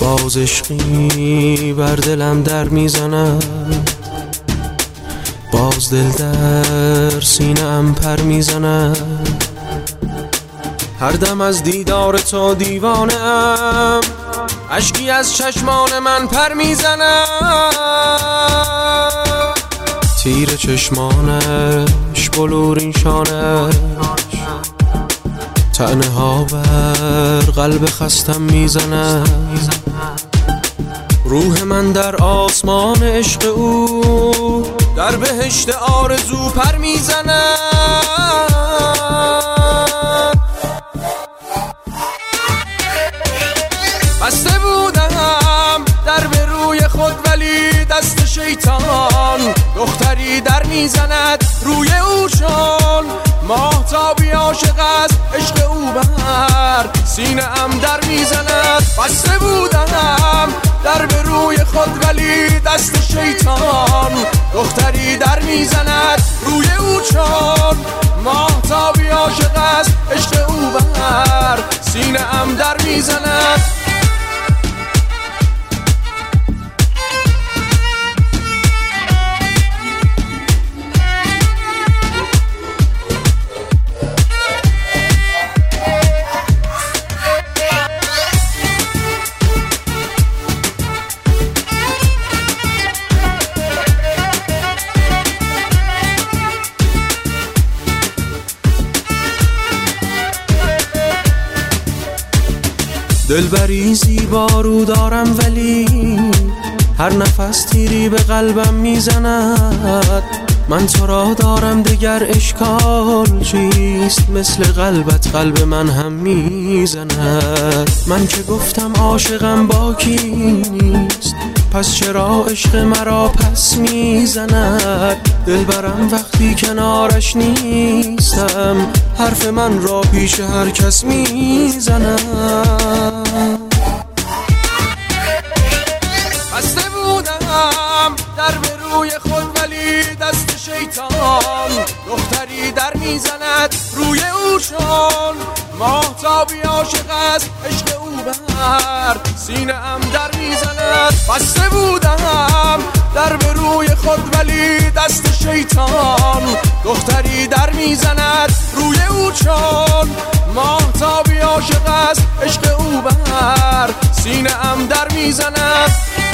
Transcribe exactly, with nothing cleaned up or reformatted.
باز عشقی بر دلم در میزند، باز دل در سینه‌ام پر میزند. هر دم از دیدار تو دیوانه‌ام، اشکی از چشمان من پر میزند. تیر چشمانش، بلورین شانش، طعنه ها بر قلب خستم میزند. روح من در آسمان عشق او، در بهشت آرزو پر میزند. بسته بودم در به روی خود، ولی دست شیطان دختری در میزند روی او، چون ماهتابی عاشق است عشق او بر سینه ام در میزند. بسته بودم در به روی خود، ولی دست شیطان دختری در میزند روی او، چون ماهتابی عاشق است عشق او بر سینه ام در میزند. دلبری زیبا رو دارم، ولی هر نفس تیری به قلبم میزند. من تو را دارم دگر اشکال چیست؟ مثل قلبت قلب من هم میزند. من که گفتم عاشقم باکی نیست، پس چرا عشق مرا پس میزند؟ دلبرم وقتی کنارش نیستم، حرف من را پیش هر کس میزند. بسته بودم در به روی خود، ولی دست شیطان دختری در میزند روی او، چون ماهتابی عاشق است عشق او بر سینه ام در میزند. بسته بودم در به روی خود، ولی دست شیطان دختری در میزند روی او، چون ماهتابی عاشق است عشق او بر سینه ام در میزند.